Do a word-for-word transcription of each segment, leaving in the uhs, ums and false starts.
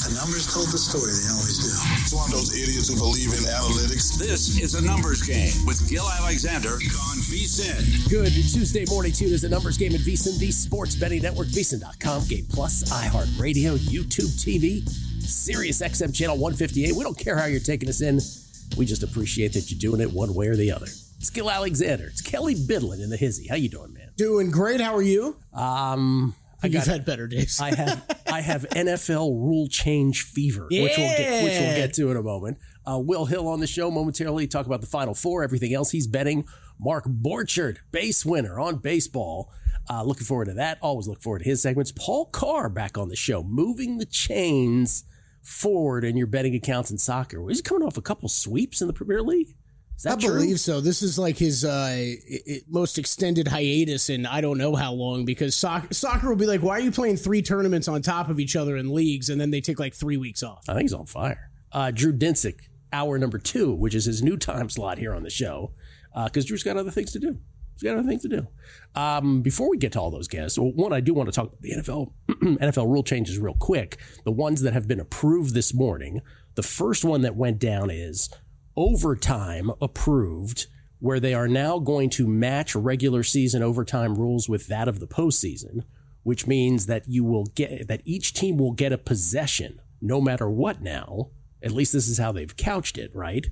The numbers told the story. They always do. It's one of those idiots who believe in analytics. This is a numbers game with Gil Alexander on VSiN. Good Tuesday morning tune is a numbers game at VSiN, the sports betting network, V S I N dot com, Game Plus, iHeartRadio, YouTube T V, Sirius X M channel one fifty-eight. We don't care how you're taking us in. We just appreciate that you're doing it one way or the other. It's Gil Alexander. It's Kelly Bidlin in the hizzy. How you doing, man? Doing great. How are you? Um, I You've got, had better days. I have I have N F L rule change fever, yeah. which we'll get which we'll get to in a moment. Uh, Will Hill on the show momentarily, talk about the Final Four, everything else he's betting. Mark Borchert, base winner on baseball. Uh, looking forward to that. Always look forward to his segments. Paul Carr back on the show, moving the chains forward in your betting accounts in soccer. He's coming off a couple sweeps in the Premier League. Is that I true? believe so. This is like his uh, it, most extended hiatus in I don't know how long, because soccer, soccer will be like, why are you playing three tournaments on top of each other in leagues, and then they take like three weeks off? I think he's on fire. Uh, Drew Dinsick, hour number two, which is his new time slot here on the show, because uh, Drew's got other things to do. He's got other things to do. Um, before we get to all those guests, well, one, I do want to talk about the N F L N F L rule changes real quick. The ones that have been approved this morning. The first one that went down is overtime approved, where they are now going to match regular season overtime rules with that of the postseason, which means that you will get that each team will get a possession no matter what now. At least this is how they've couched it, right?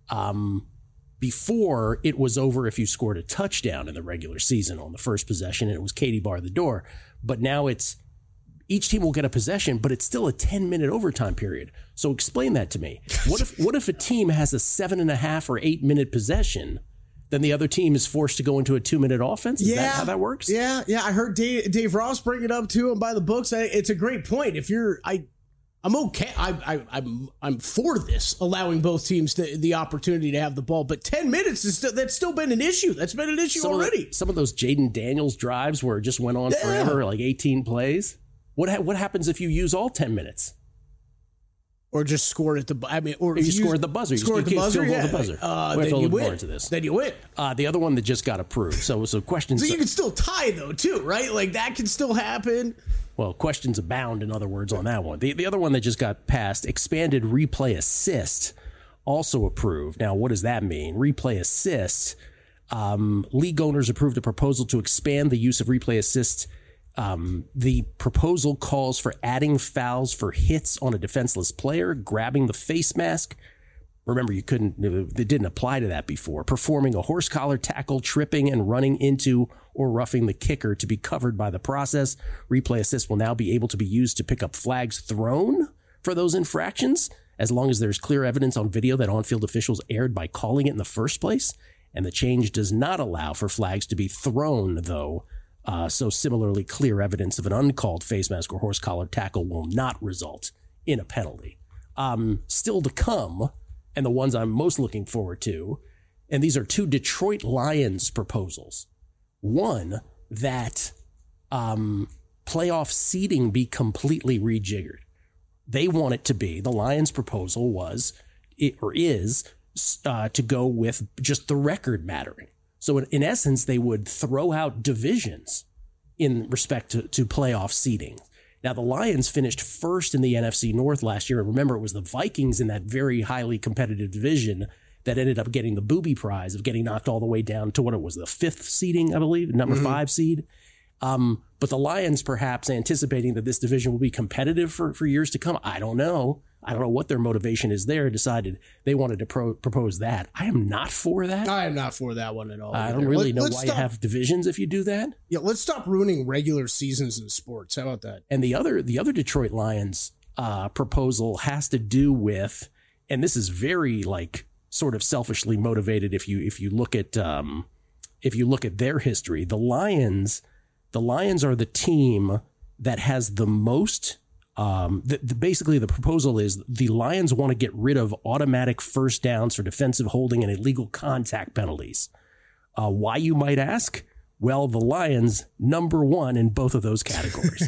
Um, before, it was over if you scored a touchdown in the regular season on the first possession, and it was Katie bar the door. But now it's each team will get a possession, but it's still a ten-minute overtime period. So explain that to me. What if what if a team has a seven and a half or eight-minute possession, then the other team is forced to go into a two-minute offense? Is yeah, that how that works? Yeah, yeah. I heard Dave, Dave Ross bring it up too, and by the books, I, it's a great point. If you're, I, I'm okay. I, I, I'm, I'm for this, allowing both teams the, the opportunity to have the ball. But ten minutes is still, that's still been an issue. That's been an issue some already. Of the, some of those Jaden Daniels drives where it just went on yeah. forever, like eighteen plays. What ha- what happens if you use all ten minutes? Or just score at the, I mean, or if you, you score at the buzzer, score you at the buzzer, yeah. the buzzer. Uh, we have then to you look win. more into this. Then you win. Uh, the other one that just got approved. So, so questions. So you can still tie though, too, right? Like that can still happen. Well, questions abound, in other words, on that one. The the other one that just got passed, expanded replay assist, also approved. Now, what does that mean? Replay assist. Um, league owners approved a proposal to expand the use of replay assist. Um, the proposal calls for adding fouls for hits on a defenseless player, grabbing the face mask. Remember, you couldn't, it didn't apply to that before. Performing a horse collar tackle, tripping and running into or roughing the kicker to be covered by the process. Replay assist will now be able to be used to pick up flags thrown for those infractions, as long as there's clear evidence on video that on-field officials erred by calling it in the first place. And the change does not allow for flags to be thrown, though. Uh, so similarly, clear evidence of an uncalled face mask or horse collar tackle will not result in a penalty. Um, still to come, and the ones I'm most looking forward to, and these are two Detroit Lions proposals. One, that um, playoff seeding be completely rejiggered. They want it to be, the Lions proposal was, it, or is, uh, to go with just the record mattering. So in, in essence, they would throw out divisions in respect to, to playoff seeding. Now, the Lions finished first in the N F C North last year. And remember, it was the Vikings in that very highly competitive division that ended up getting the booby prize of getting knocked all the way down to what it was, the fifth seeding, I believe, number mm-hmm. five seed. Um, but the Lions, perhaps anticipating that this division will be competitive for, for years to come. I don't know. I don't know what their motivation is there, decided they wanted to pro- propose that. I am not for that. I am not for that one at all. I either. don't really Let, know why stop. you have divisions if you do that. Yeah, let's stop ruining regular seasons in sports. How about that? And the other the other Detroit Lions uh, proposal has to do with, and this is very like sort of selfishly motivated if you if you look at um, if you look at their history. The Lions, the Lions are the team that has the most. Um, the, the, basically, the proposal is the Lions want to get rid of automatic first downs for defensive holding and illegal contact penalties. Uh, why, you might ask? Well, the Lions, number one in both of those categories.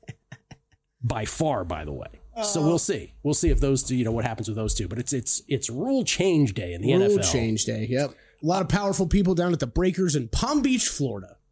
By far, by the way. Uh, so we'll see. We'll see if those two, you know, what happens with those two. But it's it's it's rule change day in the rule N F L. Rule change day, yep. A lot of powerful people down at the Breakers in Palm Beach, Florida.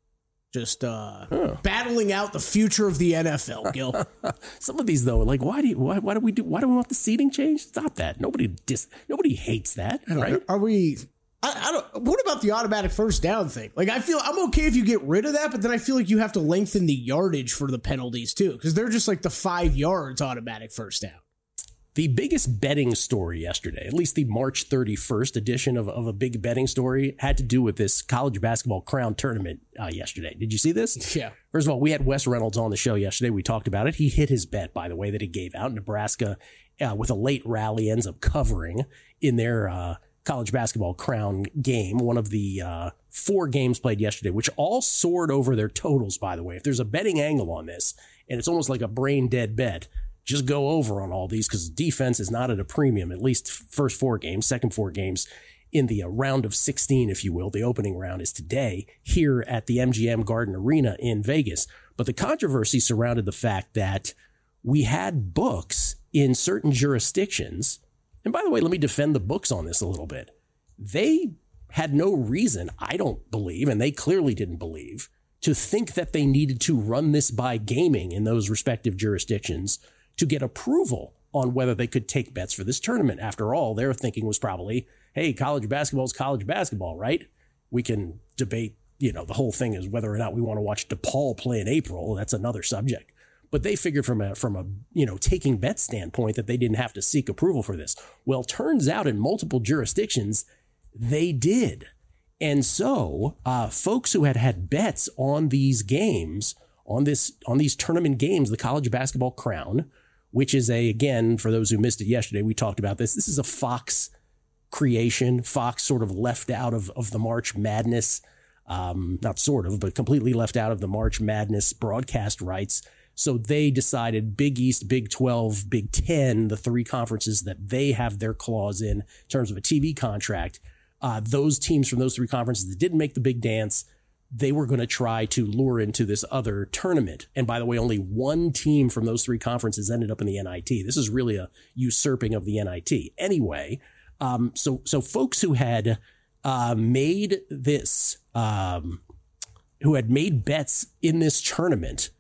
Just uh, huh. battling out the future of the N F L, Gil. Some of these though, like why do you, why, why do we do why do we want the seating change? Stop that. Nobody dis, nobody hates that, right? Are we? I, I don't. What about the automatic first down thing? Like I feel I'm okay if you get rid of that, but then I feel like you have to lengthen the yardage for the penalties too, because they're just like the five yards automatic first down. The biggest betting story yesterday, at least the March thirty-first edition of, of a big betting story, had to do with this college basketball crown tournament uh, yesterday. Did you see this? Yeah. First of all, we had Wes Reynolds on the show yesterday. We talked about it. He hit his bet, by the way, that he gave out. Nebraska, uh, with a late rally, ends up covering in their uh, college basketball crown game, one of the uh, four games played yesterday, which all soared over their totals, by the way. If there's a betting angle on this, and it's almost like a brain dead bet, just go over on all these because defense is not at a premium, at least first four games, second four games in the uh, round of sixteen, if you will. The opening round is today here at the M G M Garden Arena in Vegas. But the controversy surrounded the fact that we had books in certain jurisdictions. And by the way, let me defend the books on this a little bit. They had no reason, I don't believe, and they clearly didn't believe, to think that they needed to run this by gaming in those respective jurisdictions to get approval on whether they could take bets for this tournament. After all, their thinking was probably, hey, college basketball is college basketball, right? We can debate, you know, the whole thing is whether or not we want to watch DePaul play in April. That's another subject. But they figured from a, from a, you know, taking bet standpoint that they didn't have to seek approval for this. Well, turns out in multiple jurisdictions, they did. And so uh, folks who had had bets on these games, on this, on these tournament games, the college basketball crown, which is a, again, for those who missed it yesterday, we talked about this. This is a Fox creation. Fox sort of left out of, of the March Madness, um, not sort of, but completely left out of the March Madness broadcast rights. So they decided Big East, Big twelve, Big ten, the three conferences that they have their clause in, in terms of a T V contract. Uh, those teams from those three conferences that didn't make the big dance, they were going to try to lure into this other tournament. And by the way, only one team from those three conferences ended up in the N I T. This is really a usurping of the N I T. Anyway, um, so so folks who had uh, made this, um, who had made bets in this tournament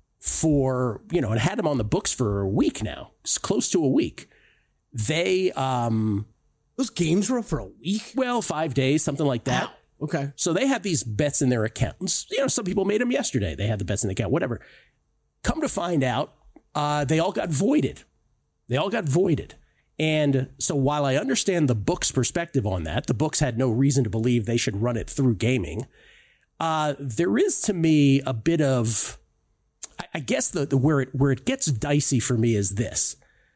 for, you know, and had them on the books for a week now, it's close to a week, they... Um, Those games were up for a week? Well, five days, something like that. Wow. Okay. So they had these bets in their accounts. You know, some people made them yesterday. They had the bets in the account, whatever. Come to find out, uh, they all got voided. They all got voided. And so while I understand the book's perspective on that, the books had no reason to believe they should run it through gaming. Uh, there is to me a bit of, I, I guess the, the where it where it gets dicey for me is this.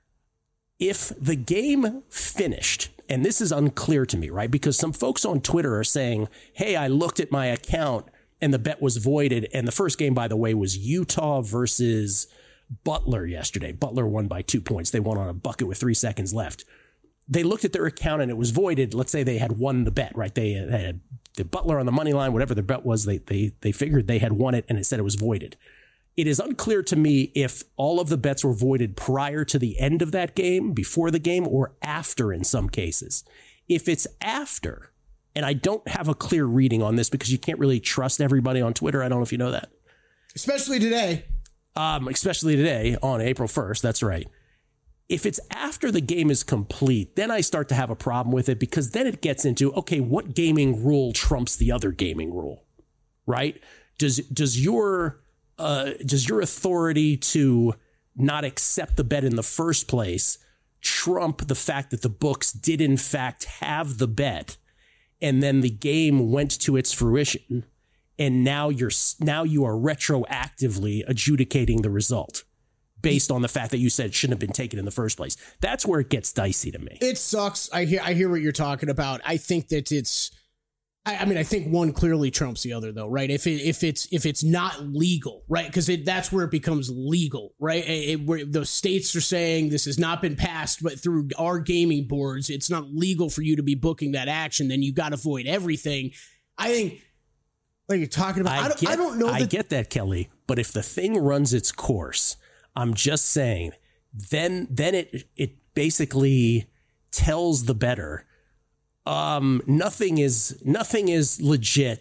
If the game finished, and this is unclear to me, right? Because some folks on Twitter are saying, hey, I looked at my account and the bet was voided. And the first game, by the way, was Utah versus Butler yesterday. Butler won by two points. They won on a bucket with three seconds left. They looked at their account and it was voided. Let's say they had won the bet, right? They had the Butler on the money line, whatever the bet was, they, they, they figured they had won it and it said it was voided. It is unclear to me if all of the bets were voided prior to the end of that game, before the game, or after in some cases. If it's after, and I don't have a clear reading on this because you can't really trust everybody on Twitter. I don't know if you know that. Especially today. Um, especially today on April first. That's right. If it's after the game is complete, then I start to have a problem with it because then it gets into, okay, what gaming rule trumps the other gaming rule, right? Does, does your... Uh, does your authority to not accept the bet in the first place trump the fact that the books did in fact have the bet and then the game went to its fruition and now you're now you are retroactively adjudicating the result based on the fact that you said it shouldn't have been taken in the first place? That's where it gets dicey to me. It sucks. I hear I hear what you're talking about. I think that it's I, I mean, I think one clearly trumps the other, though, right? If it if it's if it's not legal, right? Because that's where it becomes legal, right? It, it, where the states are saying this has not been passed, but through our gaming boards, it's not legal for you to be booking that action. Then you got to void everything. I think, like you're talking about, I, I, don't, get, I don't know. I that, get that, Kelly. But if the thing runs its course, I'm just saying, then then it it basically tells the bettor. Um, nothing is nothing is legit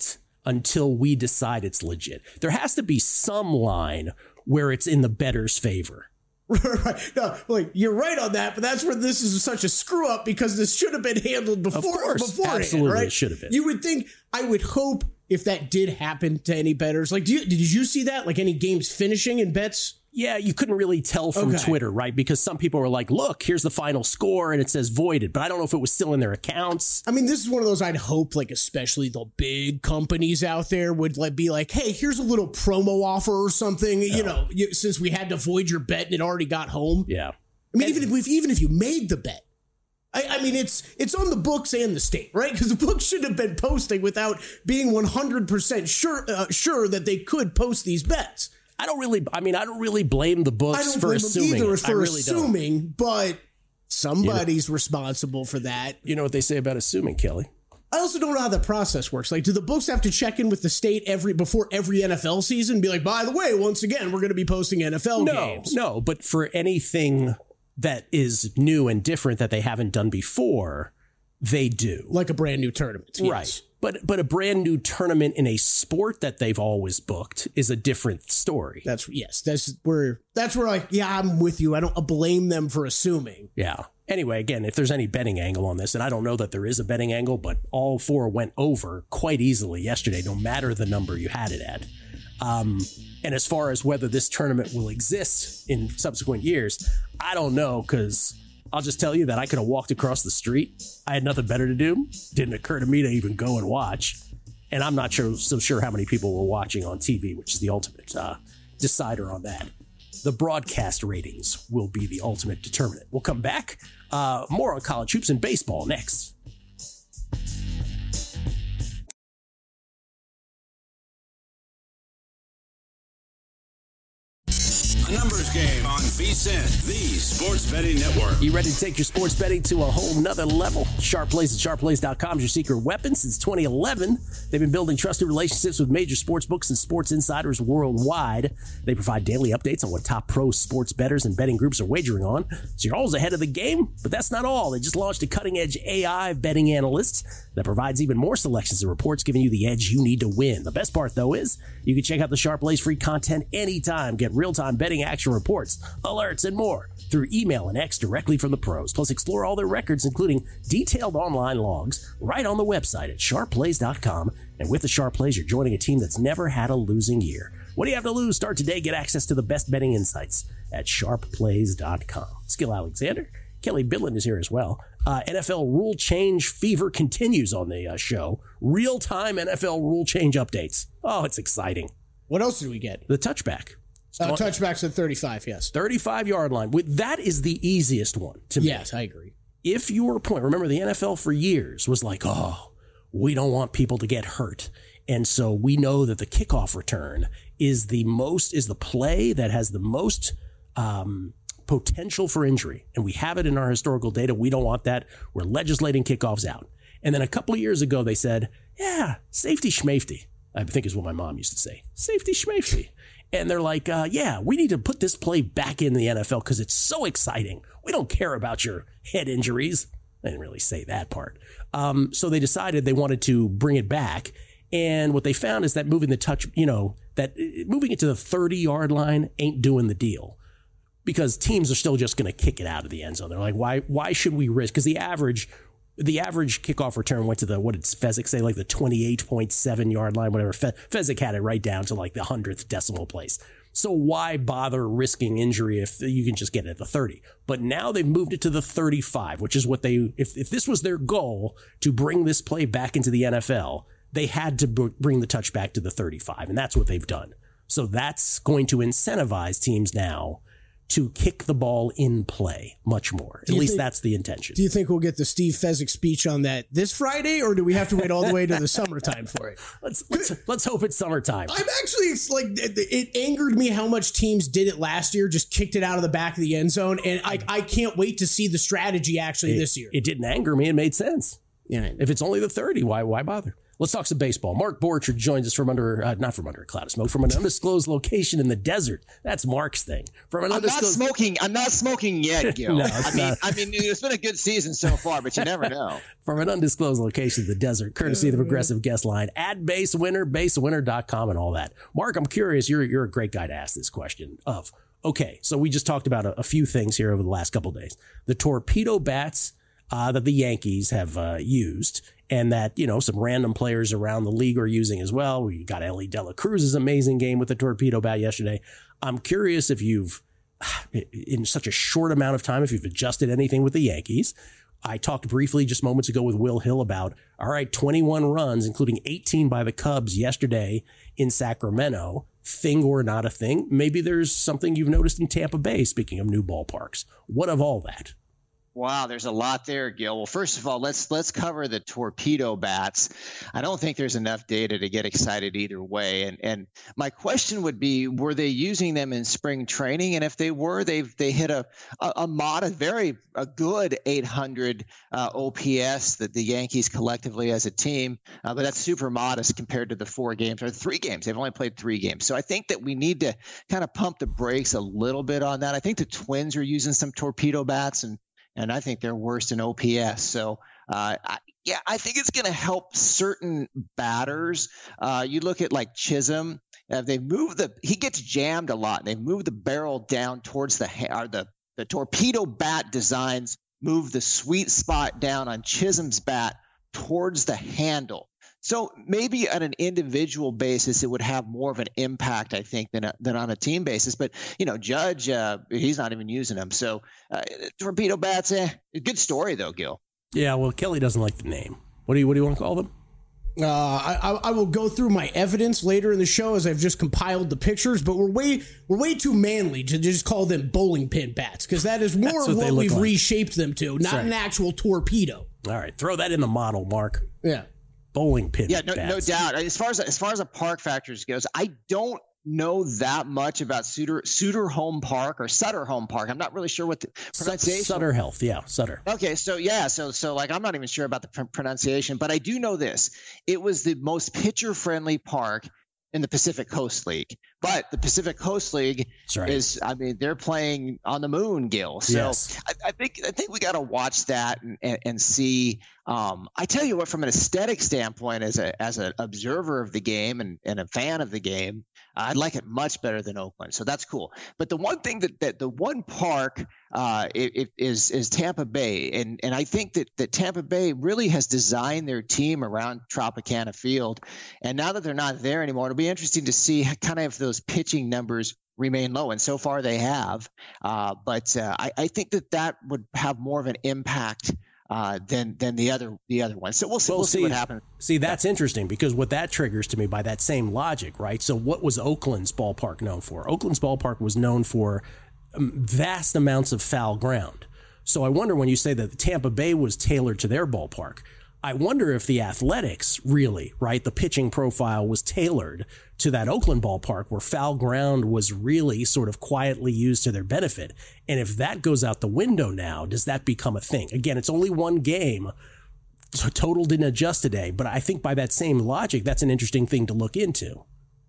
until we decide it's legit. There has to be some line where it's in the bettor's favor. Right. No, like you're right on that, but that's where this is such a screw up because this should have been handled before. Of course, beforehand, absolutely, right? it should have been. You would think. I would hope if that did happen to any bettors, like, do you, did you see that? Like any games finishing in bets? Yeah, you couldn't really tell from Okay. Twitter, right? Because some people were like, look, here's the final score, and it says voided. But I don't know if it was still in their accounts. I mean, this is one of those I'd hope, like, especially the big companies out there would like be like, hey, here's a little promo offer or something, you know, you, since we had to void your bet and it already got home. Yeah. I mean, even if we've, even if you made the bet, I, I mean, it's it's on the books and the state, right? Because the books should have been posting without being one hundred percent sure uh, sure that they could post these bets. I don't really, I mean, I don't really blame the I books don't for blame them assuming. either it. for I really assuming, don't. but somebody's responsible for that. You know what they say about assuming, Kelly? I also don't know how the process works. Like, do the books have to check in with the state every before every N F L season? And be like, by the way, once again, we're going to be posting N F L No, games. no, but for anything that is new and different that they haven't done before, they do. Like a brand new tournament. Yes. Right. But but a brand new tournament in a sport that they've always booked is a different story. That's yes. That's where that's where like yeah, I'm with you. I don't blame them for assuming. Yeah. Anyway, again, if there's any betting angle on this, and I don't know that there is a betting angle, but all four went over quite easily yesterday, no matter the number you had it at. Um, and as far as whether this tournament will exist in subsequent years, I don't know, because I'll just tell you that I could have walked across the street. I had nothing better to do. Didn't occur to me to even go and watch. And I'm not sure, so sure how many people were watching on T V, which is the ultimate uh, decider on that. The broadcast ratings will be the ultimate determinant. We'll come back. Uh, more on college hoops and baseball next. A numbers game on V S I N, the sports betting network. You ready to take your sports betting to a whole nother level? Sharp Plays at sharp plays dot com is your secret weapon since twenty eleven. They've been building trusted relationships with major sports books and sports insiders worldwide. They provide daily updates on what top pro sports bettors and betting groups are wagering on, so you're always ahead of the game. But that's not all. They just launched a cutting-edge A I betting analyst that provides even more selections and reports, giving you the edge you need to win. The best part, though, is you can check out the Sharp Plays free content anytime. Get real-time betting action reports, alerts, and more through email and X directly from the pros. Plus, explore all their records, including detailed online logs, right on the website at sharp plays dot com. And with the Sharp Plays, you're joining a team that's never had a losing year. What do you have to lose? Start today. Get access to the best betting insights at sharp plays dot com. Skill Alexander, Kelly Bidlin is here as well. Uh, N F L rule change fever continues on the uh, show. Real-time N F L rule change updates. Oh, it's exciting. What else did we get? The touchback. Uh, touchbacks at thirty-five. Yes. thirty-five-yard line. With that is the easiest one to me. Yes, I agree. If your point, remember the N F L for years was like, oh, we don't want people to get hurt. And so we know that the kickoff return is the most, is the play that has the most um, potential for injury. And we have it in our historical data. We don't want that. We're legislating kickoffs out. And then a couple of years ago, they said, yeah, safety schmafety, I think is what my mom used to say. Safety schmafety. And they're like, uh, yeah, we need to put this play back in the N F L because it's so exciting. We don't care about your head injuries. They didn't really say that part. Um, so they decided they wanted to bring it back. And what they found is that moving the touch, you know, that moving it to the thirty-yard line ain't doing the deal because teams are still just going to kick it out of the end zone. They're like, why, why should we risk? Because the average The average kickoff return went to the, what did Fezzik say, like the twenty-eight point seven yard line, whatever. Fe- Fezzik had it right down to like the hundredth decimal place. So why bother risking injury if you can just get it at the thirty? But now they've moved it to the thirty-five, which is what they, if, if this was their goal to bring this play back into the N F L, they had to b- bring the touchback to the thirty-five, and that's what they've done. So that's going to incentivize teams now to kick the ball in play much more. At least think, that's the intention. Do you think we'll get the Steve Fezzik speech on that this Friday, or do we have to wait all the way to the summertime for it? Let's let's, let's hope it's summertime. I'm actually, it's like, it, it angered me how much teams did it last year, just kicked it out of the back of the end zone, and I, I can't wait to see the strategy actually it, this year. It didn't anger me. It made sense. Yeah. If it's only the thirty, why why bother? Let's talk some baseball. Mark Borchard joins us from under, uh, not from under a cloud of smoke, from an undisclosed location in the desert. That's Mark's thing. From an I'm undisclosed... not smoking. I'm not smoking yet, Gil. no, I mean, not. I mean, it's been a good season so far, but you never know. From an undisclosed location in the desert, courtesy of the Progressive Guest Line, at Base Winner, base winner dot com, and all that. Mark, I'm curious. You're you're a great guy to ask this question of. Okay, so we just talked about a, a few things here over the last couple of days. The torpedo bats uh, that the Yankees have uh, used, and that, you know, some random players around the league are using as well. We got Ellie De La Cruz's amazing game with the torpedo bat yesterday. I'm curious if you've, in such a short amount of time, if you've adjusted anything with the Yankees. I talked briefly just moments ago with Will Hill about, all right, twenty-one runs, including eighteen by the Cubs yesterday in Sacramento. Thing or not a thing? Maybe there's something you've noticed in Tampa Bay, speaking of new ballparks. What of all that? Wow, there's a lot there, Gil. Well, first of all, let's let's cover the torpedo bats. I don't think there's enough data to get excited either way. And and my question would be, were they using them in spring training? And if they were, they they hit a a, a modest, very a good eight hundred uh, O P S that the Yankees collectively as a team. Uh, but that's super modest compared to the four games or three games. They've only played three games. So I think that we need to kind of pump the brakes a little bit on that. I think the Twins are using some torpedo bats, and And I think they're worse in O P S. So, uh, I, yeah, I think it's going to help certain batters. Uh, you look at like Chisholm. Uh, they move the he gets jammed a lot. They move the barrel down towards the or the the torpedo bat designs move the sweet spot down on Chisholm's bat towards the handle. So maybe on an individual basis, it would have more of an impact, I think, than a, than on a team basis. But, you know, Judge, uh, he's not even using them. So uh, torpedo bats, eh. Good story, though, Gil. Yeah, well, Kelly doesn't like the name. What do you What do you want to call them? Uh, I, I will go through my evidence later in the show as I've just compiled the pictures, but we're way we're way too manly to just call them bowling pin bats, because that is more of what, what we've like. reshaped them to, not right. an actual torpedo. All right, throw that in the model, Mark. Yeah. Bowling pin. Yeah, no, bats. no doubt. As far as as far as a park factors goes, I don't know that much about Sutter Sutter Home Park or Sutter Home Park. I'm not really sure what the pronunciation. Sutter Health, yeah, Sutter. Okay, so yeah, so so like I'm not even sure about the pr- pronunciation, but I do know this: it was the most pitcher-friendly park in the Pacific Coast League. But the Pacific Coast League right. is, I mean, they're playing on the moon, Gil. So yes. I, I think I think we got to watch that and, and, and see. Um, I tell you what, from an aesthetic standpoint, as a as an observer of the game and, and a fan of the game, I like it much better than Oakland. So that's cool. But the one thing that, that the one park uh, it, it is is Tampa Bay, and and I think that that Tampa Bay really has designed their team around Tropicana Field, and now that they're not there anymore, it'll be interesting to see kind of if those pitching numbers remain low, and so far they have. Uh, but uh, I, I think that that would have more of an impact uh, than than the other the other one. So we'll see. Well, we'll see, see what happens. See, that's interesting, because what that triggers to me by that same logic, right? So what was Oakland's ballpark known for? Oakland's ballpark was known for vast amounts of foul ground. So I wonder, when you say that Tampa Bay was tailored to their ballpark, I wonder if the Athletics really, right, the pitching profile was tailored to that Oakland ballpark where foul ground was really sort of quietly used to their benefit. And if that goes out the window now, does that become a thing? Again, it's only one game. So total didn't adjust today. But I think by that same logic, that's an interesting thing to look into.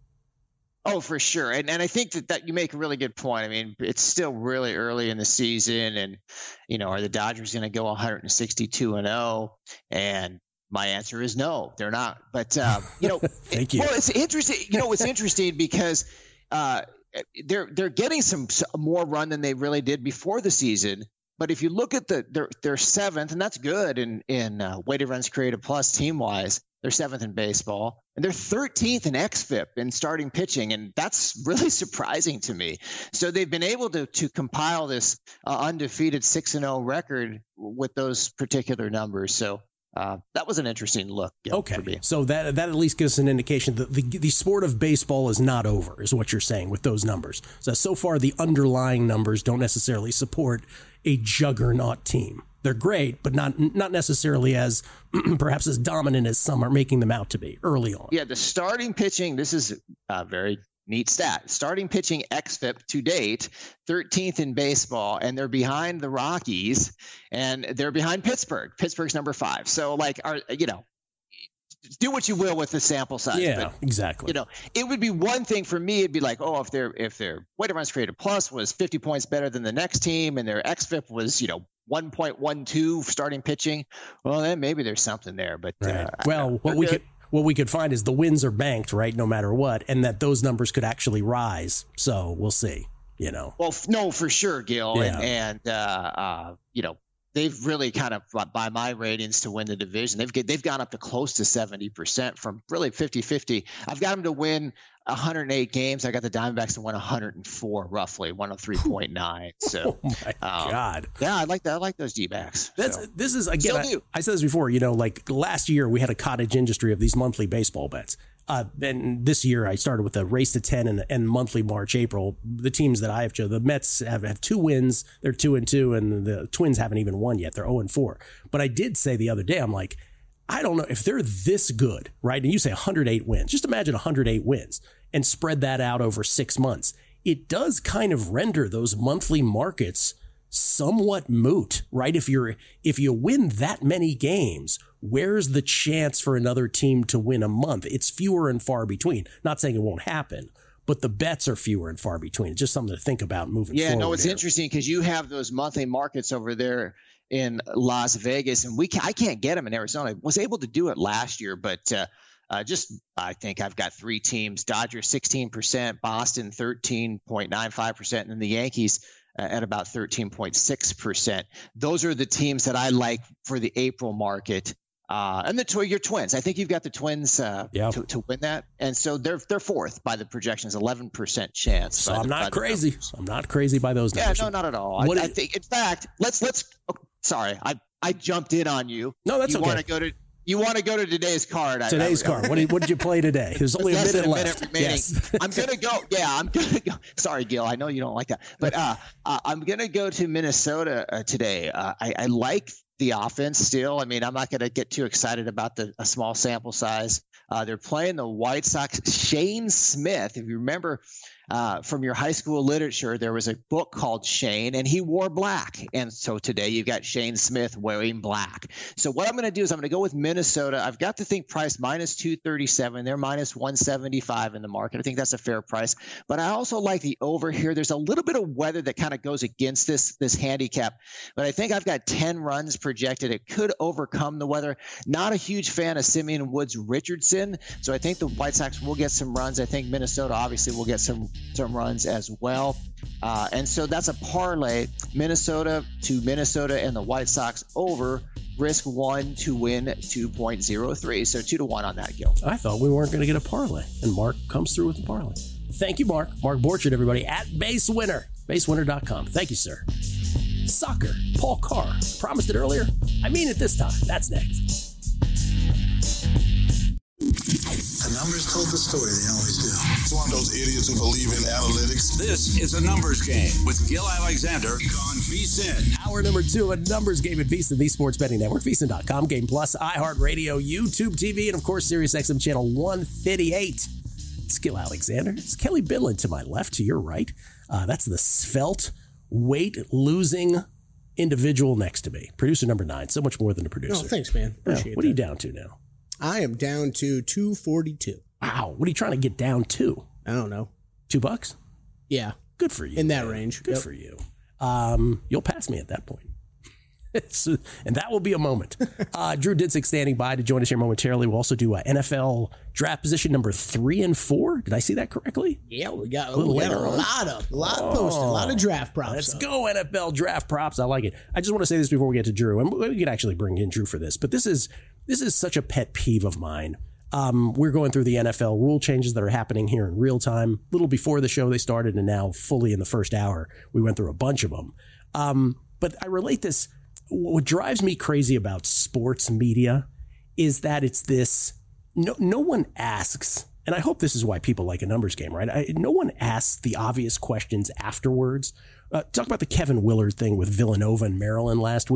Oh, for sure. And and I think that, that you make a really good point. I mean, it's still really early in the season, and, you know, are the Dodgers going to go one sixty-two and oh? And my answer is no, they're not. But, uh, you know, Thank you. Well, it's interesting. You know, it's interesting because uh, they're they're getting some more run than they really did before the season. But if you look at the they're, they're seventh, and that's good in, in uh, weighted runs created plus team-wise. They're seventh in baseball, and they're thirteenth in X F I P in starting pitching, and that's really surprising to me. So they've been able to to compile this uh, undefeated six and oh record with those particular numbers. So uh, that was an interesting look. Yeah, okay, for me. So that that at least gives us an indication that the the sport of baseball is not over, is what you're saying with those numbers. So so far, the underlying numbers don't necessarily support a juggernaut team. They're great, but not not necessarily as perhaps as dominant as some are making them out to be early on. Yeah, the starting pitching, this is a very neat stat. Starting pitching X F I P to date, thirteenth in baseball, and they're behind the Rockies, and they're behind Pittsburgh. Pittsburgh's number five. So, like, are you know, do what you will with the sample size. Yeah, but, exactly. You know, it would be one thing for me. It'd be like, oh, if their if their weighted runs created plus was fifty points better than the next team, and their X F I P was, you know, one point one two starting pitching, well, then maybe there's something there. But right. uh, well, what we could what we could find is the wins are banked, right, no matter what, and that those numbers could actually rise. So we'll see. You know, well, no, for sure, Gil, Yeah. and, and uh, uh, you know, they've really kind of, by my ratings, to win the division. They've they've gone up to close to seventy percent from really fifty-fifty. I've got them to win one hundred eight games. I got the Diamondbacks to win one hundred four, roughly one hundred three point nine. So, oh my um, God, yeah, I like that. I like those D-backs. That's so. this is again. I, Still do. I said this before. You know, like last year we had a cottage industry of these monthly baseball bets. Uh, and this year I started with a race to ten and, and monthly March, April. The teams that I have chosen, the Mets have, have two wins. They're two and two, and the Twins haven't even won yet. They're zero and four. But I did say the other day, I'm like, I don't know if they're this good, right? And you say one hundred eight wins. Just imagine one hundred eight wins and spread that out over six months. It does kind of render those monthly markets somewhat moot, right? If you're if you win that many games, where's the chance for another team to win a month? It's fewer and far between. Not saying it won't happen, but the bets are fewer and far between. It's just something to think about moving yeah, forward. no, it's here. interesting because you have those monthly markets over there in Las Vegas, and we can, I can't get them in Arizona. I was able to do it last year, but uh, uh, just I think I've got three teams: Dodgers sixteen percent, Boston thirteen point nine five percent, and then the Yankees uh, at about thirteen point six percent. Those are the teams that I like for the April market. Uh, and the tw- your Twins, I think you've got the Twins uh, yeah. to, to win that, and so they're they're fourth by the projections, eleven percent chance. So by I'm the, not crazy. I'm not crazy by those Yeah, numbers. no, not at all. What I, I is- think, in fact, let's let's. Oh, sorry, I I jumped in on you. No, that's you okay. Want to go to you want to go to today's card? Today's I, I, card. What did, what did you play today? There's only a Less minute than a left. minute remaining. Yes. I'm gonna go. Yeah, I'm gonna go. Sorry, Gil. I know you don't like that, but uh, uh I'm gonna go to Minnesota uh, today. Uh, I, I like the offense still. I mean, I'm not gonna get too excited about the a small sample size. Uh, they're playing the White Sox. Shane Smith, if you remember uh, from your high school literature, there was a book called Shane, and he wore black. And so today you've got Shane Smith wearing black. So what I'm going to do is I'm going to go with Minnesota. I've got the thing priced minus two thirty-seven. They're minus one seventy-five in the market. I think that's a fair price. But I also like the over here. There's a little bit of weather that kind of goes against this, this handicap. But I think I've got ten runs projected. It could overcome the weather. Not a huge fan of Simeon Woods Richardson. So I think the White Sox will get some runs. I think Minnesota obviously will get some, some runs as well. Uh, and so that's a parlay. Minnesota to Minnesota and the White Sox over. Risk one to win two point oh three. So two to one on that, Gil. I thought we weren't going to get a parlay, and Mark comes through with the parlay. Thank you, Mark. Mark Borchard, everybody, at Base Winner, base winner dot com. Thank you, sir. Soccer, Paul Carr. Promised it earlier. I mean it this time. That's next. The numbers told the story. They always do. It's one of those idiots who believe in analytics. This is a numbers game with Gil Alexander on VSiN. Hour number two, a numbers game at VSiN, the Sports Betting Network, V S I N dot com, Game Plus, iHeartRadio, YouTube T V, and of course, SiriusXM Channel one fifty-eight. It's Gil Alexander. It's Kelly Bidlin to my left, to your right. Uh, that's the svelte, weight-losing individual next to me. Producer number nine, so much more than a producer. Oh, thanks, man. Yeah, Appreciate what are you that. down to now? I am down to two forty-two. Wow, what are you trying to get down to? I don't know. Two bucks? Yeah, Good for you. in that man. range. Good Yep. for you. Um, you'll pass me at that point. It's, uh, and that will be a moment. Uh, Drew Dinsick standing by to join us here momentarily. We'll also do uh, N F L draft position number three and four. Did I see that correctly? Yeah, we got, A little we got a later on. lot of, a lot of posted, a lot of draft props. Let's up. go N F L draft props. I like it. I just want to say this before we get to Drew, and we could actually bring in Drew for this, but this is this is such a pet peeve of mine. Um, we're going through the N F L rule changes that are happening here in real time. A little before the show they started, and now fully in the first hour, we went through a bunch of them. Um, but I relate this. What drives me crazy about sports media is that it's this, no, no one asks, and I hope this is why people like a numbers game, right? I, no one asks the obvious questions afterwards. Uh, talk about the Kevin Willard thing with Villanova and Maryland last week.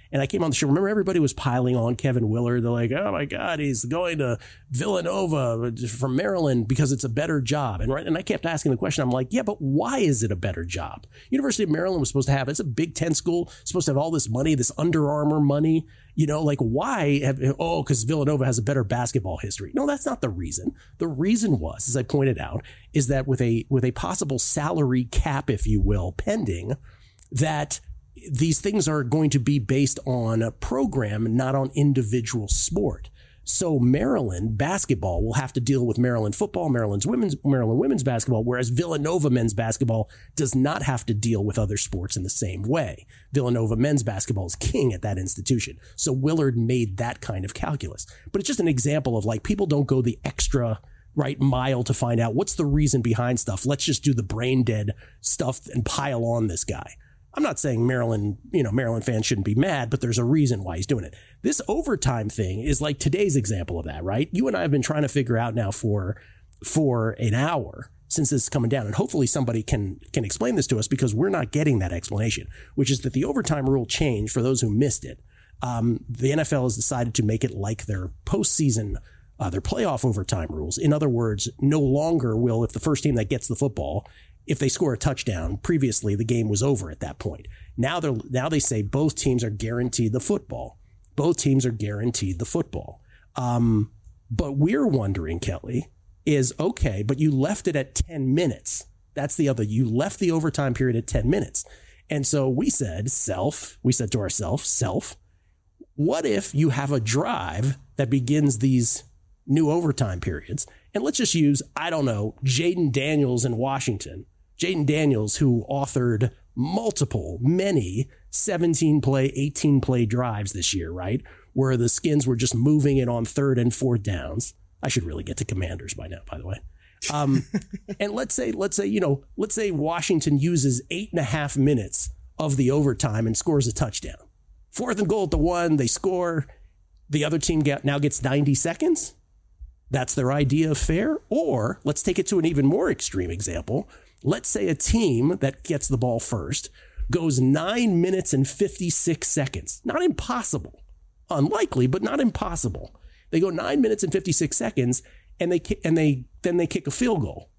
And I came on the show. Remember, everybody was piling on Kevin Willard. They're like, oh, my God, he's going to Villanova from Maryland because it's a better job. And, right, and I kept asking the question. I'm like, yeah, but why is it a better job? University of Maryland was supposed to have, it's a Big Ten school, supposed to have all this money, this Under Armour money. You know, like, why have, oh, because Villanova has a better basketball history. No, that's not the reason. The reason was, as I pointed out, is that with a with a possible salary cap, if you will, pending, that these things are going to be based on a program, not on individual sport. So Maryland basketball will have to deal with Maryland football, Maryland's women's, Maryland women's basketball, whereas Villanova men's basketball does not have to deal with other sports in the same way. Villanova men's basketball is king at that institution. So Willard made that kind of calculus. But it's just an example of, like, people don't go the extra right mile to find out what's the reason behind stuff. Let's just do the brain dead stuff and pile on this guy. I'm not saying Maryland, you know, Maryland fans shouldn't be mad, but there's a reason why he's doing it. This overtime thing is like today's example of that, right? You and I have been trying to figure out now for for an hour since this is coming down, and hopefully somebody can can explain this to us, because we're not getting that explanation, which is that the overtime rule changed. For those who missed it, um, the N F L has decided to make it like their postseason, uh, their playoff overtime rules. In other words, no longer will, if the first team that gets the football, if they score a touchdown, previously the game was over at that point. Now they're now they say both teams are guaranteed the football. Both teams are guaranteed the football. Um, but we're wondering, Kelly, is okay, but you left it at ten minutes. That's the other. You left the overtime period at ten minutes. And so we said, self, we said to ourselves, self, what if you have a drive that begins these new overtime periods? And let's just use, I don't know, Jaden Daniels in Washington. Jaden Daniels, who authored multiple, many seventeen play, eighteen play drives this year, right? Where the Skins were just moving it on third and fourth downs. I should really get to Commanders by now, by the way. Um, and let's say, let's say, you know, let's say Washington uses eight and a half minutes of the overtime and scores a touchdown. Fourth and goal at the one, they score. The other team get, now gets ninety seconds. That's their idea of fair. Or let's take it to an even more extreme example. Let's say a team that gets the ball first goes nine minutes and fifty-six seconds. Not impossible. Unlikely, but not impossible. They go nine minutes and fifty-six seconds, and they and they then they kick a field goal.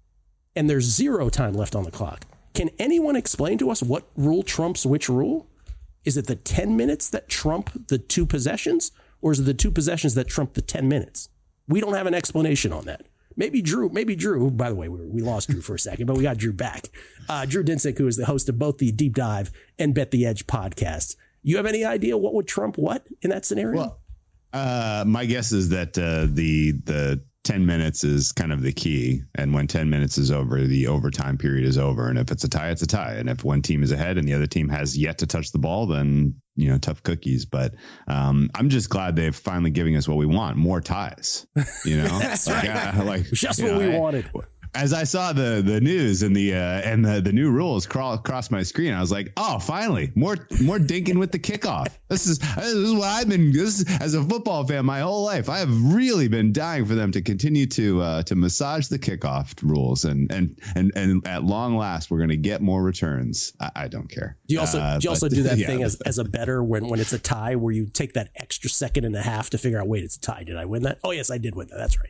And there's zero time left on the clock. Can anyone explain to us what rule trumps which rule? Is it the ten minutes that trump the two possessions, or is it the two possessions that trump the ten minutes? We don't have an explanation on that. Maybe Drew, maybe Drew, by the way, we, we lost Drew for a second, but we got Drew back. Uh, Drew Dinsick, who is the host of both the Deep Dive and Bet the Edge podcasts. You have any idea what would trump what in that scenario? Well, uh, my guess is that uh, the the ten minutes is kind of the key. And when ten minutes is over, the overtime period is over. And if it's a tie, it's a tie. And if one team is ahead and the other team has yet to touch the ball, then, you know, tough cookies. But um, I'm just glad they're finally giving us what we want, more ties, you know, That's like, right. uh, like just what what we I, wanted. As I saw the the news and the uh, and the, the new rules crawl across my screen, I was like, oh, finally, more more dinking with the kickoff. This is this is what I've been. This is, as a football fan, my whole life, I have really been dying for them to continue to uh, to massage the kickoff rules, and and and and at long last, we're going to get more returns. I, I don't care. Do you also uh, do you also but, do that yeah. thing as as a bettor when when it's a tie, where you take that extra second and a half to figure out, wait, it's a tie. Did I win that? Oh yes, I did win that. That's right.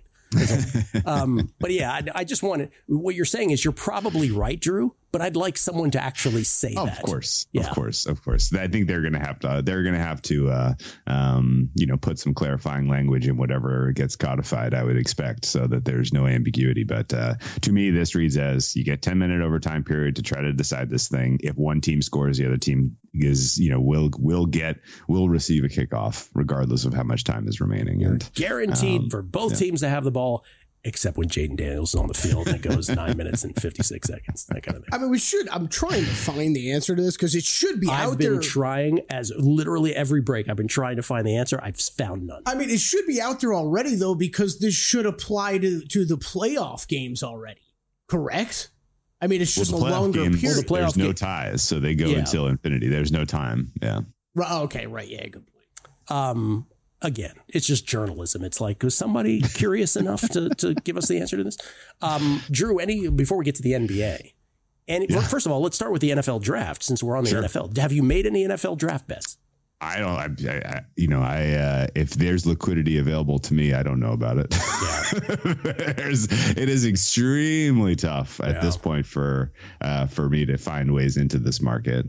um, but yeah, I, I just wanted, what you're saying is you're probably right, Drew, but I'd like someone to actually say oh, that. Of course. Yeah. Of course. Of course. I think they're going to have to, they're going to have to, uh, um, you know, put some clarifying language in whatever gets codified, I would expect, so that there's no ambiguity. But uh, to me, this reads as you get ten minute overtime period to try to decide this thing. If one team scores, the other team is, you know, will, will get, will receive a kickoff regardless of how much time is remaining. You're and guaranteed um, for both yeah. teams to have the ball, except when Jaden Daniels is on the field and it goes nine minutes and fifty-six seconds, that kind of thing. I mean, we should, I'm trying to find the answer to this because it should be I've out been there. trying, as literally every break, I've been trying to find the answer. I've found none. I mean, it should be out there already, though, because this should apply to, to the playoff games already. Correct? I mean, it's just well, a longer game, period. Well, the playoff there's no game- ties, so they go Yeah. until infinity. There's no time. Yeah. Right, okay, right. Yeah, good point. Um, again, it's just journalism. It's like, was somebody curious enough to, to give us the answer to this? Um, Drew, any, before we get to the N B A, and Yeah. first of all, let's start with the N F L draft, since we're on the Sure. N F L. Have you made any N F L draft bets? I don't, I, I, you know, I, uh, if there's liquidity available to me, I don't know about it. Yeah. there's, it is extremely tough at yeah. this point for, uh, for me to find ways into this market.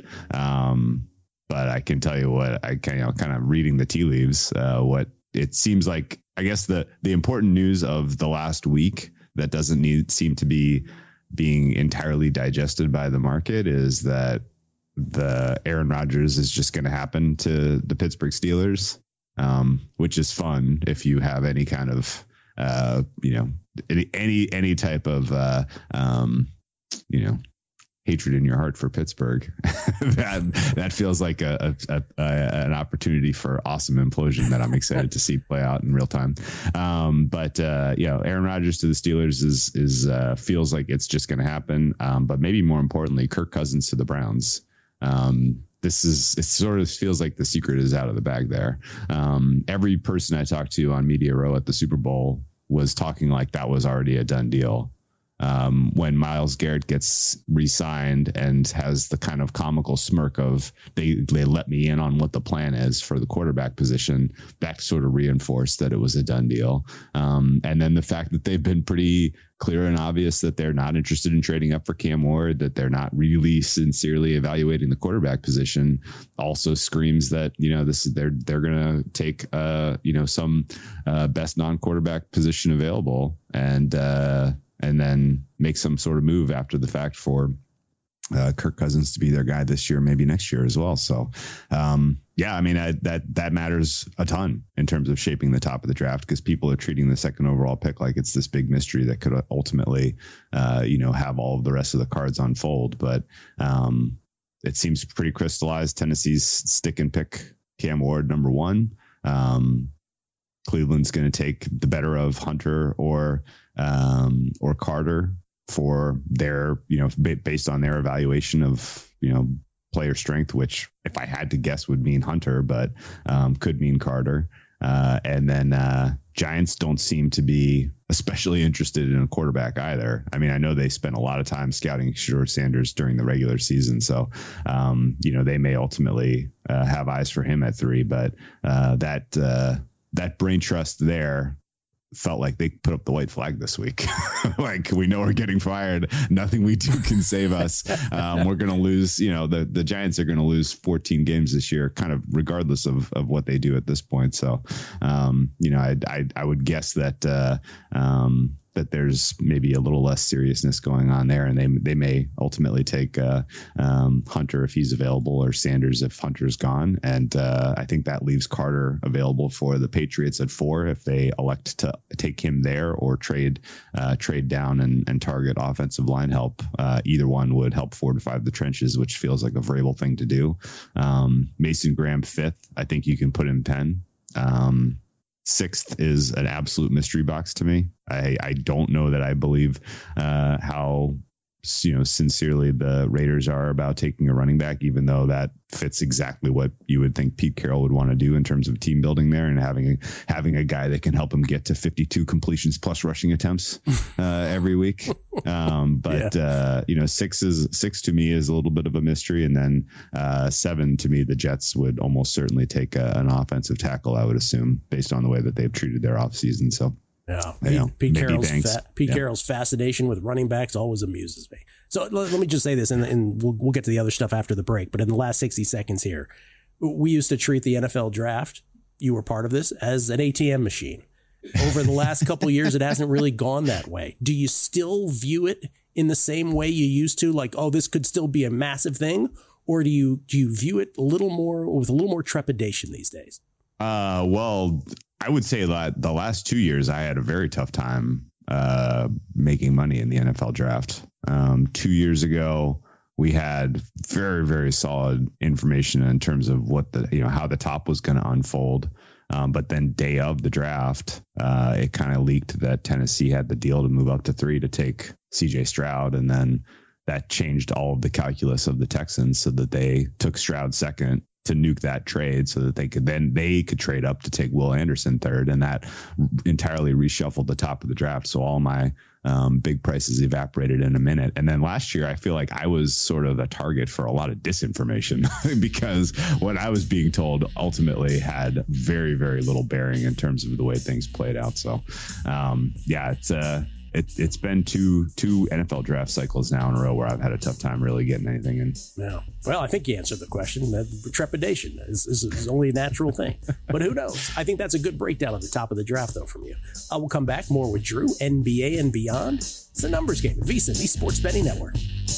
Um, but I can tell you what I can, you know, kind of reading the tea leaves, uh, what it seems like, I guess the, the important news of the last week that doesn't need, seem to be being entirely digested by the market is that the Aaron Rodgers is just going to happen to the Pittsburgh Steelers, um, which is fun if you have any kind of, uh, you know, any, any, any type of, uh, um, you know, hatred in your heart for Pittsburgh. that, that feels like a, a, a, an opportunity for awesome implosion that I'm excited to see play out in real time. Um, but, uh, you know, Aaron Rodgers to the Steelers is, is, uh, feels like it's just going to happen. Um, but maybe more importantly, Kirk Cousins to the Browns. Um, this is, it sort of feels like the secret is out of the bag there. Um, every person I talked to on Media Row at the Super Bowl was talking like that was already a done deal. Um, when Myles Garrett gets re-signed and has the kind of comical smirk of they, they let me in on what the plan is for the quarterback position, that sort of reinforced that it was a done deal. Um, and then the fact that they've been pretty clear and obvious that they're not interested in trading up for Cam Ward, that they're not really sincerely evaluating the quarterback position, also screams that, you know, this is they're, they're going to take, uh, you know, some, uh, best non-quarterback position available and, uh, and then make some sort of move after the fact for uh, Kirk Cousins to be their guy this year, maybe next year as well. So, um, yeah, I mean, I, that that matters a ton in terms of shaping the top of the draft because people are treating the second overall pick like it's this big mystery that could ultimately, uh, you know, have all of the rest of the cards unfold. But um, it seems pretty crystallized. Tennessee's stick and pick Cam Ward, number one. Um, Cleveland's going to take the better of Hunter or um, or Carter for their, you know, based on their evaluation of, you know, player strength, which if I had to guess would mean Hunter, but um, could mean Carter. Uh, and then uh, Giants don't seem to be especially interested in a quarterback either. I mean, I know they spent a lot of time scouting Shedeur Sanders during the regular season. So, um, you know, they may ultimately uh, have eyes for him at three, but uh, that, uh, that brain trust there felt like they put up the white flag this week. Like, we know we're getting fired. Nothing we do can save us. Um, we're going to lose, you know, the, the Giants are going to lose fourteen games this year, kind of regardless of, of what they do at this point. So, um, you know, I, I, I would guess that, uh, um, that there's maybe a little less seriousness going on there, and they they may ultimately take uh, um, Hunter if he's available, or Sanders if Hunter's gone. And uh, I think that leaves Carter available for the Patriots at four if they elect to take him there or trade uh, trade down and, and target offensive line help. Uh, either one would help fortify the trenches, which feels like a Vrabel thing to do. Um, Mason Graham fifth, I think you can put in Penn. Um, Sixth is an absolute mystery box to me. I, I don't know that I believe uh, how, you know, sincerely the Raiders are about taking a running back, even though that fits exactly what you would think Pete Carroll would want to do in terms of team building there, and having having a guy that can help him get to fifty-two completions plus rushing attempts uh, every week. Um, but yeah. uh, you know, six is six to me is a little bit of a mystery, and then uh, seven to me, the Jets would almost certainly take a, an offensive tackle, I would assume, based on the way that they've treated their offseason. So. Yeah, Pete, know, Pete, Carroll's, fa- Pete yeah. Carroll's fascination with running backs always amuses me. So let, let me just say this, and, and we'll, we'll get to the other stuff after the break. But in the last sixty seconds here, we used to treat the N F L draft, you were part of this, as an A T M machine. Over the last couple of years, it hasn't really gone that way. Do you still view it in the same way you used to? Like, oh, this could still be a massive thing? Or do you do you view it a little more with a little more trepidation these days? Uh, well, I would say that the last two years I had a very tough time uh, making money in the N F L draft. Um, two years ago, we had very, very solid information in terms of what the, you know, how the top was going to unfold. Um, but then day of the draft, uh, it kind of leaked that Tennessee had the deal to move up to three to take C J Stroud. And then that changed all of the calculus of the Texans so that they took Stroud second to nuke that trade so that they could then they could trade up to take Will Anderson third. And that entirely reshuffled the top of the draft. So all my um, big prices evaporated in a minute. And then last year, I feel like I was sort of a target for a lot of disinformation because what I was being told ultimately had very, very little bearing in terms of the way things played out. So, um, yeah, it's uh, it, it's been two two N F L draft cycles now in a row where I've had a tough time really getting anything in. Yeah. Well, I think you answered the question. That trepidation is, is, is only a natural thing. But who knows? I think that's a good breakdown at the top of the draft, though, from you. I will come back more with Drew, N B A and beyond. It's a numbers game at VSiN, the Sports Betting Network.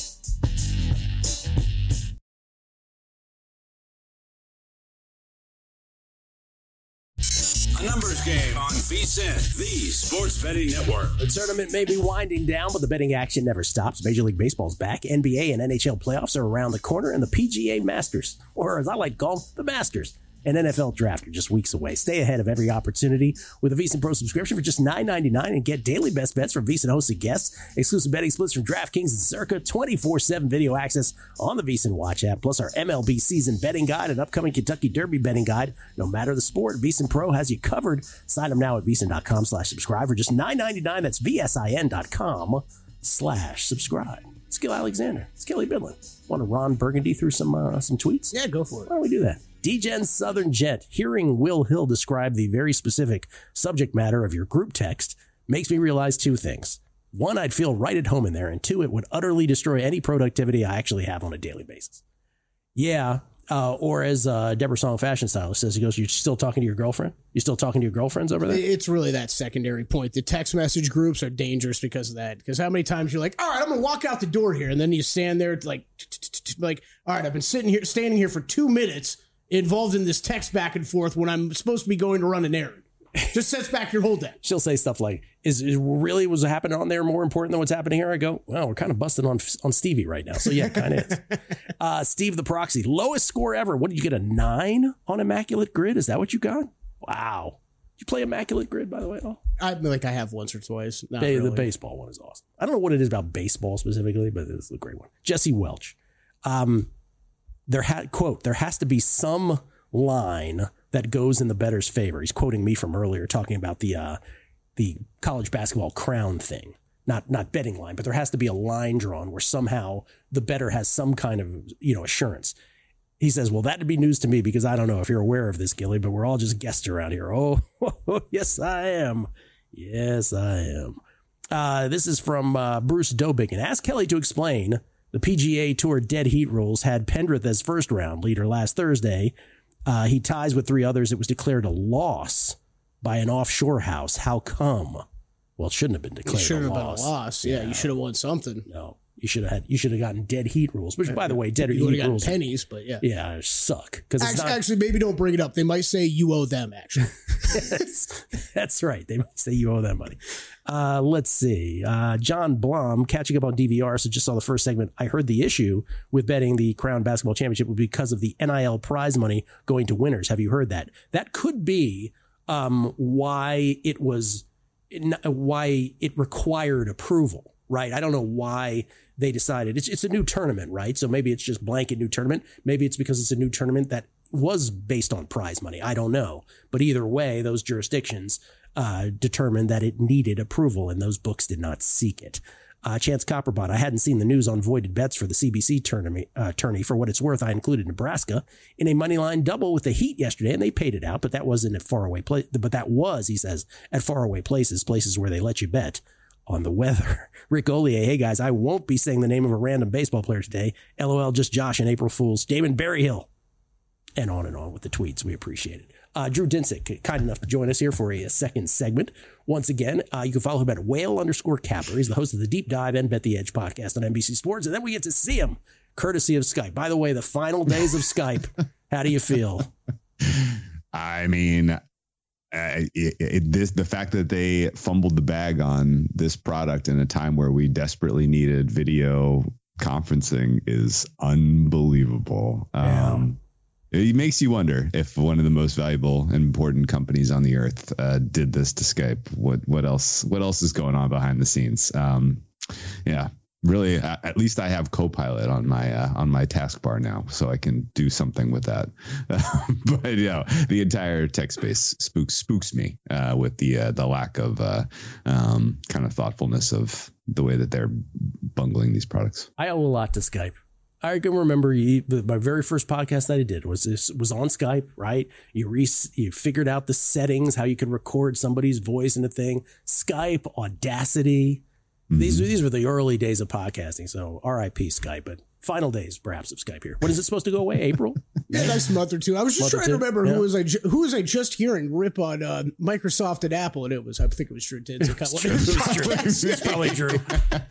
A numbers game on VSiN, the Sports Betting Network. The tournament may be winding down, but the betting action never stops. Major League Baseball's back. N B A and N H L playoffs are around the corner, and the P G A Masters, or as I like to call them, the Masters, and N F L Draft are just weeks away. Stay ahead of every opportunity with a VSiN Pro subscription for just nine ninety-nine and get daily best bets from VSiN hosted guests, exclusive betting splits from DraftKings and Circa, twenty-four seven video access on the VSiN Watch app, plus our M L B season betting guide and upcoming Kentucky Derby betting guide. No matter the sport, VSiN Pro has you covered. Sign up now at VSiN.com slash subscribe for just nine ninety-nine. That's VSIN.com slash subscribe. It's Gil Alexander. It's Kelly Bidlin. Want to Ron Burgundy through some uh, some tweets? Yeah, go for it. Why don't we do that? D-Gen Southern Jet, hearing Will Hill describe the very specific subject matter of your group text makes me realize two things. One, I'd feel right at home in there, and two, it would utterly destroy any productivity I actually have on a daily basis. Yeah, uh, or as uh, Deborah Song Fashion Stylist says, he goes, you're still talking to your girlfriend? You still talking to your girlfriends over there? It's really that secondary point. The text message groups are dangerous because of that. Because how many times you're like, all right, I'm going to walk out the door here, and then you stand there like, like, all right, I've been sitting here, standing here for two minutes involved in this text back and forth when I'm supposed to be going to run an errand. Just sets back your whole day. She'll say stuff like, is, is really what's happening on there more important than what's happening here? I go, well, we're kind of busting on on Stevie right now. So yeah, kind of is. Uh, Steve the Proxy, lowest score ever. What did you get, a nine on Immaculate Grid? Is that what you got? Wow. You play Immaculate Grid, by the way, at all? I like I have once or twice. Not Bay, really. The baseball one is awesome. I don't know what it is about baseball specifically, but it's a great one. Jesse Welch. Um, there had quote, there has to be some line that goes in the bettor's favor. He's quoting me from earlier talking about the uh, the college basketball crown thing. Not not betting line, but there has to be a line drawn where somehow the bettor has some kind of, you know, assurance. He says, well, that'd be news to me because I don't know if you're aware of this, Gilly, but we're all just guests around here. Oh, yes, I am. Yes, I am. Uh, this is from uh, Bruce Dobik. And ask Kelly to explain the P G A Tour dead heat rules had Pendrith as first round leader last Thursday. Uh, he ties with three others. It was declared a loss by an offshore house. How come? Well, it shouldn't have been declared. It should a have loss. been a loss. Yeah, yeah, you should have won something. No, you should have had. You should have gotten dead heat rules. Which, by the way, dead you heat gotten rules pennies, but yeah, yeah, suck because it's actually, not. actually, maybe don't bring it up. They might say you owe them. Actually, that's, that's right. They might say you owe them money. Uh, let's see. Uh, John Blum, catching up on D V R, so just saw the first segment. I heard the issue with betting the Crown Basketball Championship would be because of the N I L prize money going to winners. Have you heard that? That could be um, why it was, why it required approval, right? I don't know why they decided. It's, it's a new tournament, right? So maybe it's just blanket new tournament. Maybe it's because it's a new tournament that was based on prize money. I don't know. But either way, those jurisdictions uh, determined that it needed approval, and those books did not seek it. Uh, Chance Copperbot, I hadn't seen the news on voided bets for the C B C tournament. Uh, tourney. For what it's worth, I included Nebraska in a moneyline double with the Heat yesterday, and they paid it out, but that wasn't at faraway place. But that was, he says, at faraway places, places where they let you bet on the weather. Rick Ollier, hey guys, I won't be saying the name of a random baseball player today. LOL, just Josh and April Fools. Damon Berryhill. And on and on with the tweets. We appreciate it. Uh, Drew Dinsick, kind enough to join us here for a, a second segment. Once again, uh, you can follow him at whale underscore capper. He's the host of the Deep Dive and Bet the Edge podcast on N B C Sports. And then we get to see him courtesy of Skype. By the way, the final days of Skype. How do you feel? I mean, uh, it, it, this the fact that they fumbled the bag on this product in a time where we desperately needed video conferencing is unbelievable. Yeah. Um, It makes you wonder if one of the most valuable and important companies on the earth uh, did this to Skype. What what else? What else is going on behind the scenes? Um, yeah, really, uh, at least I have Copilot on my uh, on my taskbar now, so I can do something with that. But you know, the entire tech space spooks spooks me uh, with the uh, the lack of uh, um, kind of thoughtfulness of the way that they're bungling these products. I owe a lot to Skype. I can remember you, my very first podcast that I did was this was on Skype, right? You re, you figured out the settings, how you could record somebody's voice in a thing. Skype, Audacity. Mm-hmm. These these were the early days of podcasting. So R I P Skype, but final days perhaps of Skype here. When is it supposed to go away? April? Yeah, next month or two. I was just month trying to remember yeah. who was I ju- who was I just hearing rip on uh, Microsoft and Apple, and it was I think it was Drew Tids. It's true. It's true. It's probably Drew.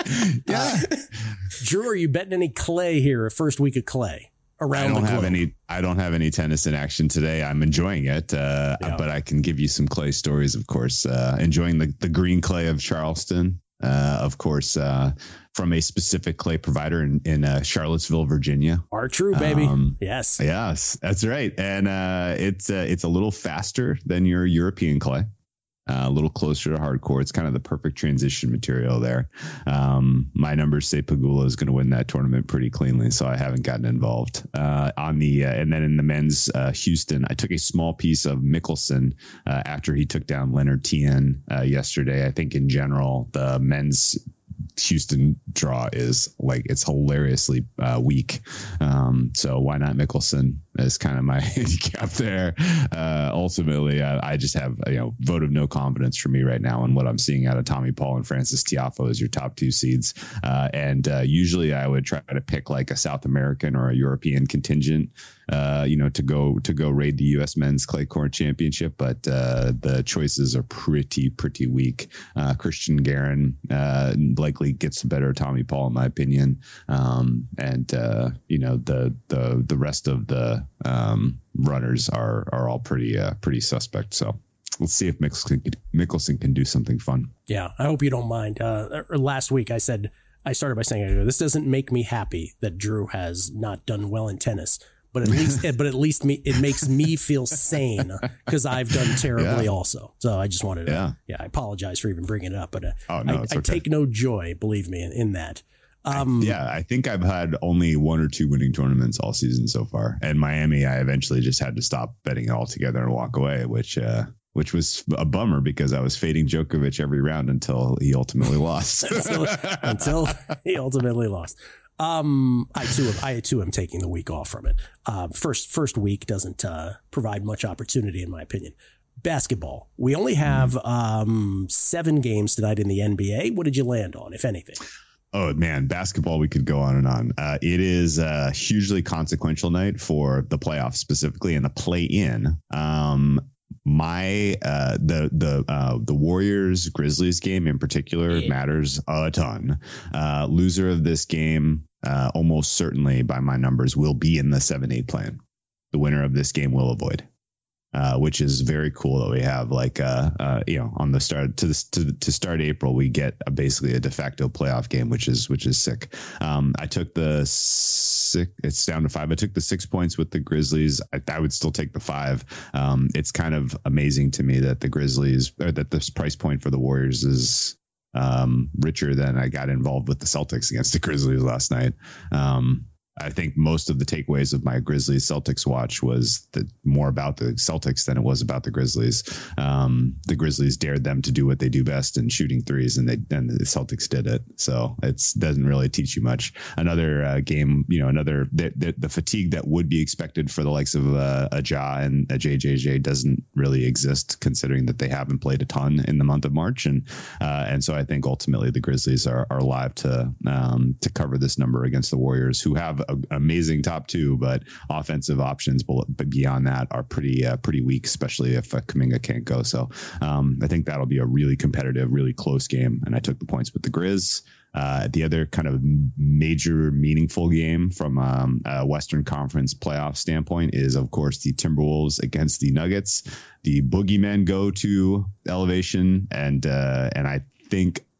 Yeah. Uh, Drew, are you betting any Clay here? First week of Clay around I don't the have globe? any. I don't have any tennis in action today. I'm enjoying it, uh, Yeah. but I can give you some Clay stories. Of course, uh, enjoying the the green clay of Charleston. Uh, of course, uh, from a specific clay provider in, in uh, Charlottesville, Virginia. Are true, baby. Um, yes. Yes, that's right. And uh, it's uh, it's a little faster than your European clay. Uh, a little closer to hardcore. It's kind of the perfect transition material there. Um, my numbers say Pegula is going to win that tournament pretty cleanly, so I haven't gotten involved. Uh, on the uh, and then in the men's uh, Houston, I took a small piece of Mickelson uh, after he took down Leonard Tien uh, yesterday. I think in general the men's Houston draw is like it's hilariously uh, weak. Um, so why not Mickelson as kind of my handicap there? Uh, ultimately, I, I just have you know vote of no confidence for me right now in what I'm seeing out of Tommy Paul and Francis Tiafoe as your top two seeds. Uh, and uh, usually I would try to pick like a South American or a European contingent, uh, you know, to go to go raid the U S Men's Clay Court Championship. But uh, the choices are pretty pretty weak. Uh, Christian Guerin uh, likely gets the better of Tommy Paul in my opinion, um, and uh, you know the the the rest of the um, runners are are all pretty uh, pretty suspect. So let's see if Mickelson, Mickelson can do something fun. Yeah, I hope you don't mind. Uh, last week I said I started by saying I go, this doesn't make me happy that Drew has not done well in tennis. But at least, but at least me, it makes me feel sane because I've done terribly Yeah. also. So I just wanted to, yeah, Yeah. yeah I apologize for even bringing it up, but uh, Oh, no, I, it's I okay. take no joy, believe me, in, in that. Um, Yeah, I think I've had only one or two winning tournaments all season so far. And Miami, I eventually just had to stop betting it altogether and walk away, which uh, which was a bummer because I was fading Djokovic every round until he ultimately lost. until, until he ultimately lost. Um, I too, I too am taking the week off from it. Uh, first, first week doesn't uh, provide much opportunity, in my opinion. Basketball. We only have um, seven games tonight in the N B A. What did you land on, if anything? Oh man, basketball, we could go on and on. Uh, it is a hugely consequential night for the playoffs specifically and the play in. Um, my uh, the the uh, the Warriors Grizzlies game in particular Yeah. matters a ton. Uh, loser of this game, uh, almost certainly by my numbers, will be in the seven eight plan. The winner of this game will avoid. Uh, which is very cool that we have like, uh, uh, you know, on the start to this, to, to start April, we get a, basically a de facto playoff game, which is, which is sick. Um, I took the six, it's down to five. I took the six points with the Grizzlies. I, I would still take the five. Um, it's kind of amazing to me that the Grizzlies or that this price point for the Warriors is, um, richer than I got involved with the Celtics against the Grizzlies last night. Um, I think most of the takeaways of my Grizzlies Celtics watch was the, more about the Celtics than it was about the Grizzlies. Um, the Grizzlies dared them to do what they do best in shooting threes, and they and the Celtics did it. So it doesn't really teach you much. Another uh, game, you know, another the, the, the fatigue that would be expected for the likes of uh, a Ja and a J J J doesn't really exist, considering that they haven't played a ton in the month of March, and uh, and so I think ultimately the Grizzlies are are live to um, to cover this number against the Warriors, who have a, amazing top two, but offensive options but beyond that are pretty uh, pretty weak, especially if uh, Kuminga can't go. So um, I think that'll be a really competitive, really close game. And I took the points with the Grizz. Uh, the other kind of major meaningful game from um, a Western Conference playoff standpoint is, of course, the Timberwolves against the Nuggets. The boogeymen go to elevation, and uh, and I think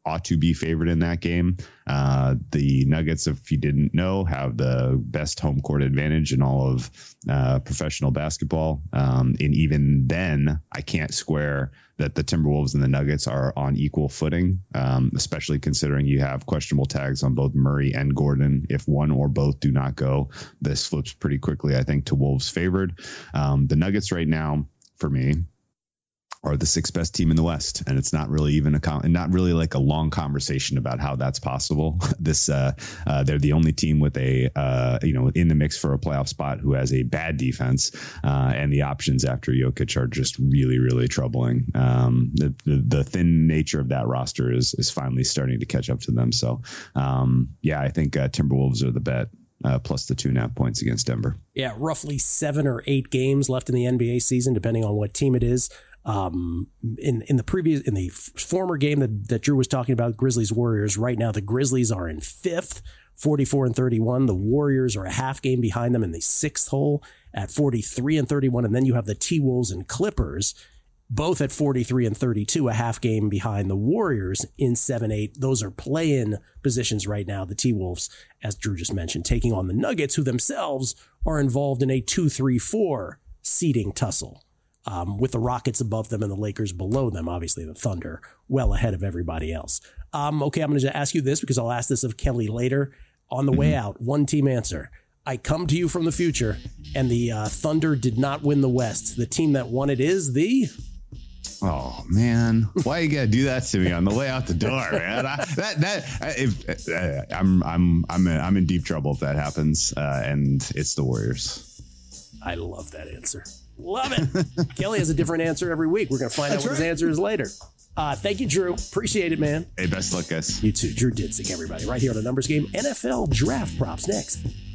ought to be favored in that game. Uh, the Nuggets, if you didn't know, have the best home court advantage in all of uh, professional basketball. Um, and even then, I can't square that the Timberwolves and the Nuggets are on equal footing, um, especially considering you have questionable tags on both Murray and Gordon. If one or both do not go, this flips pretty quickly, I think, to Wolves favored. Um, the Nuggets right now, for me, are the sixth best team in the West. And it's not really even a, con- not really like a long conversation about how that's possible. This, uh, uh, they're the only team with a, uh, you know, in the mix for a playoff spot who has a bad defense, uh, and the options after Jokic are just really, really troubling. Um, the, the, the thin nature of that roster is, is finally starting to catch up to them. So, um, yeah, I think, uh, Timberwolves are the bet. Uh, plus the two and a half points against Denver. Yeah, roughly seven or eight games left in the N B A season, depending on what team it is. Um, in in the previous in the f- former game that, that Drew was talking about, Grizzlies Warriors. Right now, the Grizzlies are in fifth, forty-four and thirty-one. The Warriors are a half game behind them in the sixth hole at forty-three and thirty-one, and then you have the T-Wolves and Clippers, both at forty-three and thirty-two, a half game behind the Warriors in seven eight. Those are play-in positions right now. The T-Wolves, as Drew just mentioned, taking on the Nuggets, who themselves are involved in a two three four seeding tussle, um, with the Rockets above them and the Lakers below them. Obviously, the Thunder well ahead of everybody else. Um, okay, I'm going to ask you this because I'll ask this of Kelly later. On the way out, one team answer. I come to you from the future, and the uh, Thunder did not win the West. The team that won it is the... Oh man, why you gotta do that to me on the way out the door, man? I, that that if uh, I'm I'm I'm in, I'm in deep trouble if that happens, uh, and it's the Warriors. I love that answer. Love it. Kelly has a different answer every week. We're gonna find That's out what right. his answer is later. Uh, thank you, Drew. Appreciate it, man. Hey, best luck, guys. You too, Drew Dinsick, everybody. Right here on the Numbers Game. N F L Draft Props next.